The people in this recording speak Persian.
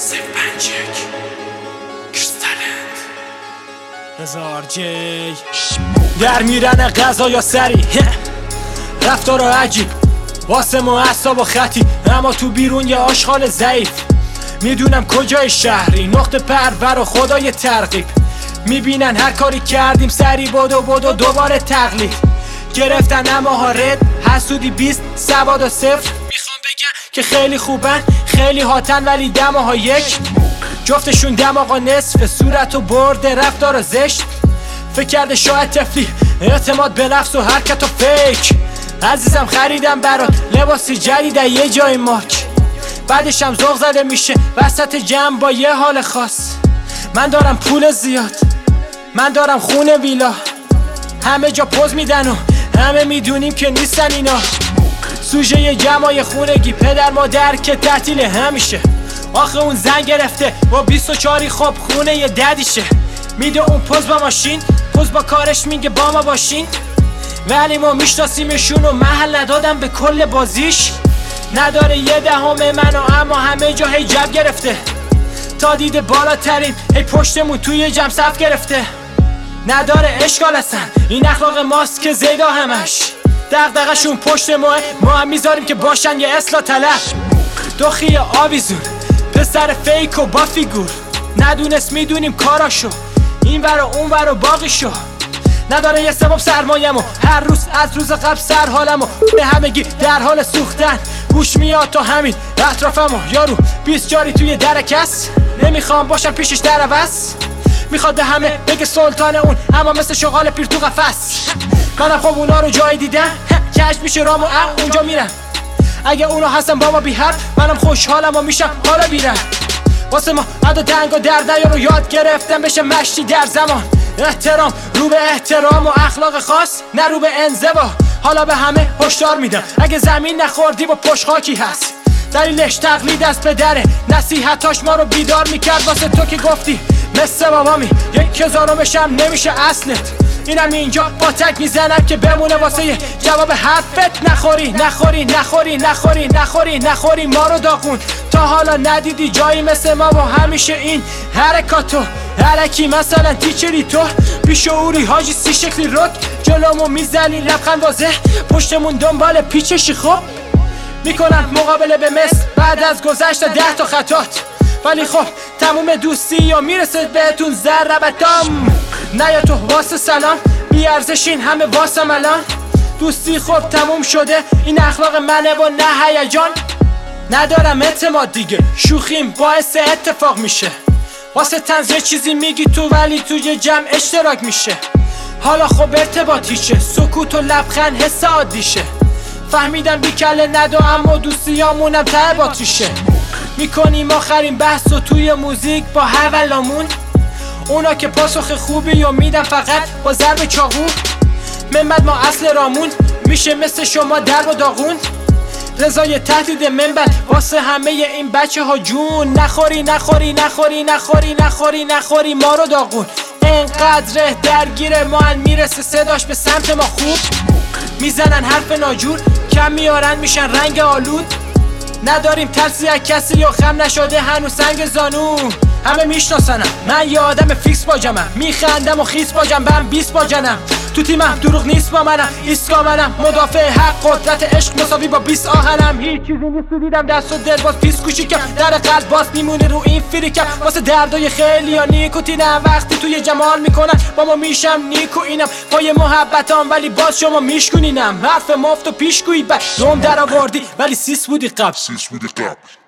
هزار جی در میرن غذا یا سری رفتار عجیب واسه ما اعصاب و خطی، اما تو بیرون یه آشغال ضعیف. میدونم کجای شهری، نقطه پرور و خدای ترغیب. میبینن هر کاری کردیم سری بدو دوباره تقلید. گرفتن اما ها رد، حسودی 20 سواد و 0. میخوام بگم که خیلی خوبن، خیلی هاتن، ولی دماها یک. جفتشون دماغا نصف، صورت و برده رفتار زشت. فکر کرده شاید تفلی، اعتماد به نفس و حرکت و فیک. عزیزم خریدم برات لباسی جدید یه جای مارک، بعدش هم ذوق زده میشه وسط جمع با یه حال خاص. من دارم پول زیاد، من دارم خونه ویلا، همه جا پوز میدن و همه میدونیم که نیستن اینا. سوژه جمعای خونگی، پدر مادر که تعطیل همیشه. آخه اون زن گرفته با 24 خب خونه یه ددیشه. میده اون پوز با ماشین، پوز با کارش میگه با ما باشین، ولی ما میشناسیمشون و محل ندادم به کل بازیش. نداره یه دهم منو، اما همه جا هی جب گرفته. تا دیده بالاترین هی پشتمون توی جمع صف گرفته. نداره اشکال اصلا، این اخلاق ماست که زیدا همش. دغدغه‌شون پشت ما هم میذاریم که باشن یه اصلاح طلب. دخی آویزون، پسر فیک و با فیگور، ندونست میدونیم کاراشو، این ور و اون ور و باقیشو. نداره یه سبب سرمایه‌مو، هر روز از روز قبل سر حالمو. به همگی در حال سوختن، گوش میاد تا همین اطرافمو. یارو 20 جاری توی درکس، نمیخوام باشم پیشش در عوض. میخواد به همه بگه سلطان اون، اما مثل شغال پیر تو قفس. منم خب اونا رو جایی دیدم، کش میشه رامو اونجا میرم. اگه اونا هستن بابا بی حرف، منم خوشحالم و میشم حالا بیرم. واسه ما عدا دنگ و درده رو یاد گرفتم بشه مشتی در زمان. احترام رو به احترام و اخلاق خاص، نه رو به انزوا. حالا به همه هشدار میدم، اگه زمین نخوردی با پشت خاکی هست. دلیلش تقلید از پدره، نصیحتاش ما رو بیدار میکرد. واسه تو که گفتی مثل بابامی، 1000مش هم نمیشه اصلت. اینم اینجا با تک میزنم که بمونه واسه یه جواب حرفت. نخوری ما رو داغون. تا حالا ندیدی جایی مثل ما و همیشه این حرکاتو حرکی. مثلا تیچری تو بیشعوری حاجی سی شکلی رک، جلومو میزنی لبخند واضح، پشتمون دنبال پیچشی. خب میکنن مقابله به مثل بعد از گذشت 10 تا خطات. ولی خب تموم دوستی یا میرسه بهتون ضربتام. نه یا تو واسه سلام بی ارزشین، همه واسه ملان. دوستی خب تموم شده، این اخلاق منه و نه هیجان. ندارم اعتماد دیگه، شوخیم باعث اتفاق میشه. واسه طنز یه چیزی میگی تو، ولی توی جمع اشتراک میشه. حالا خب ارتباطی چه، سکوت و لبخند حس عادیشه. فهمیدم بی کله ندو، اما دوستیامونم ته باتریشه. میکنیم آخرین بحث و توی موزیک با حولامون. اونا که پاسخ خوبی و میدن فقط با ضرب چاقو. منبد ما اصل رامون، میشه مثل شما در و داغون. رضای تهدید منبد واسه همه این بچه ها جون. نخوری ما رو داغون. انقدر درگیر ما میرسه صداش به سمت ما خوب. میزنن حرف ناجور، کم میارن میشن رنگ آلود. نداریم ترسی از کسی یا خم نشده هنوز سنگ زانو. همه میشناسنم، من یه آدم فیکس با جمعم. میخندم و خیس با جنبم 20 با جنم. تو تیمم دروغ نیست با منم، ایسکا منم. مدافع حق قدرت عشق مساوی با 20 آهنم. هیچ چیزی نیست تو دیدم دست و دل باز پیس کوچیکم. در قلب باز میمونه رو این فریکم. واسه دردای خیلی ها نیکوتینم. وقتی توی جمال میکنن با ما میشم نیکو اینم. پای محبتام ولی باز شما میشکنینم. حرف مفت و پیشگویی بد دوم در آوردی، ولی سیس بودی قبل.